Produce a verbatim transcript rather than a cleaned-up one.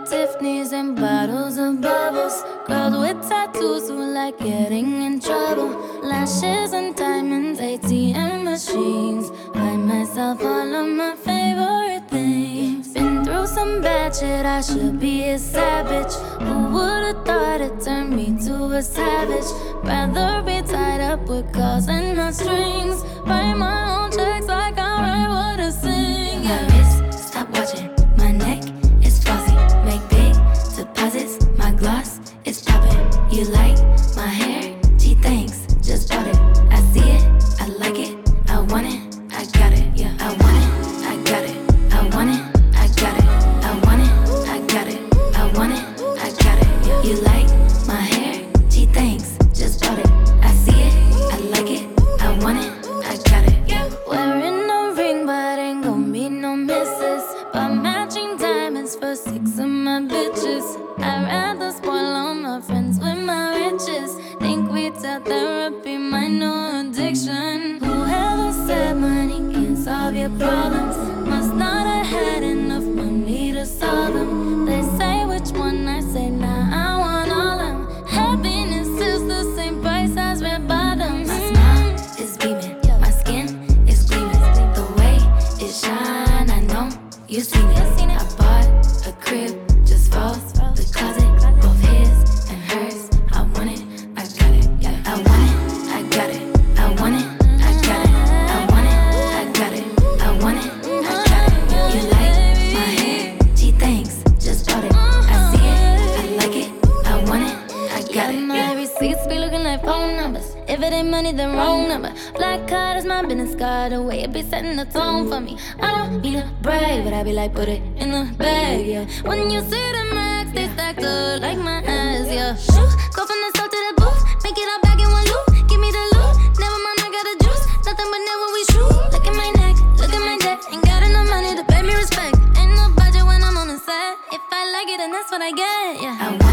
Tiffany's and bottles of bubbles. Girls with tattoos who like getting in trouble. Lashes and diamonds, A T M machines. Buy myself all of my favorite things. Been through some bad shit, I should be a savage. Who would've thought it turned me to a savage? Rather be tied up with calls and not strings. Write my own checks like I write what I sing. Yeah. My wrist, stop watching. My neck is flossy. Make big deposits. My gloss is popping. You like my hair? Gee, thanks. Just bought it. I see it. I like it. I want it. I got it. Yeah, I want it. I got it. I want it. I got it. I want it. I got it. I want it. I got it. Yeah. You like my hair? Gee, thanks. Just bought it. I see it. I like it. I want it. I got it. Yeah. Wearing a ring, but ain't gon' be no misses. But matching diamonds for six of my bitches. I'd rather spoil all my friends with my riches. Think we tell therapy my new addiction. Whoever said money can solve your problems must not have had enough money to solve them. They say which one, I say nah, I want all them. Happiness is the same price as red bottoms. My smile is beaming. My skin is gleaming. The way it shine, I know you seen it. I bought a crib just for the closet, both his and hers. I want it, I got it. Yeah, I want it, I got it. I want it, I got it. I want it, I got it. I want it, I got it. You like my hair? Gee, thanks. Just bought it. I see it, I like it. I want it, I got it. My receipts be looking like phone numbers. If it ain't money, then wrong number. Black card is my business card. The way it be setting the tone for me. I don't need to brag, but I be like, put it in the bag, yeah. When you see the max, they stacked up like my ass, yeah. Shoot, go from the south to the booth. Make it all back in one loop. Give me the loot. Never mind, I got the juice. Nothing but never we shoot. Look at my neck, look at my debt. Ain't got enough money to pay me respect. Ain't no budget when I'm on the set. If I like it, then that's what I get, yeah. I